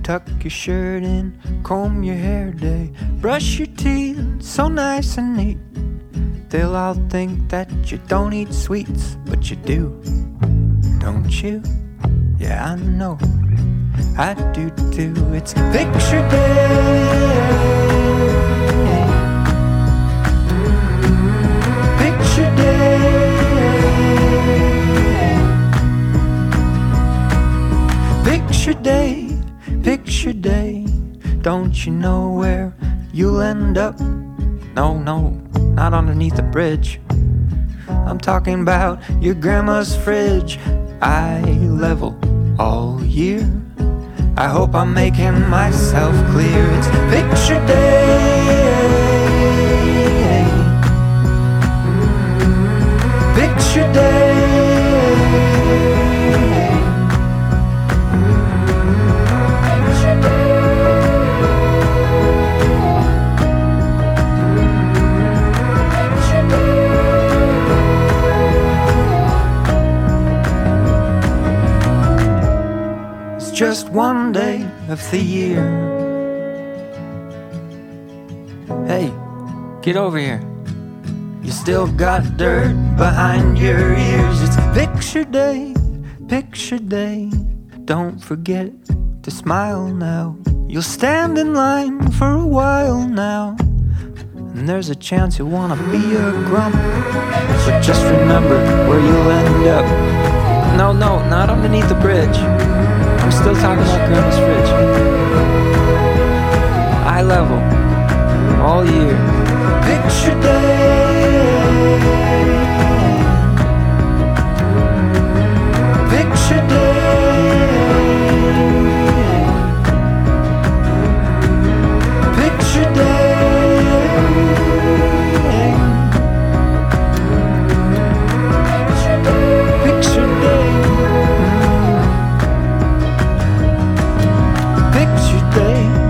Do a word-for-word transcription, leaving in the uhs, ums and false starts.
tuck your shirt in, comb your hair day, brush your teeth so nice and neat. They'll all think that you don't eat sweets, but you do, don't you? Yeah, I know, I do too. It's picture day, picture day, picture day, picture day. Don't you know where you'll end up? No, no, not underneath the bridge. I'm talking about your grandma's fridge. Eye level all year. I hope I'm making myself clear. It's picture day, picture day, picture day. Just one day of the year. Hey, get over here. You still got dirt behind your ears. It's picture day, picture day. Don't forget to smile now. You'll stand in line for a while now, and there's a chance you'll wanna be a grump. But just remember where you'll end up. No, no, not underneath the bridge. I'm still talking about Grandma's fridge. Eye level, all year. Picture day, picture day, picture day, picture day. Picture day.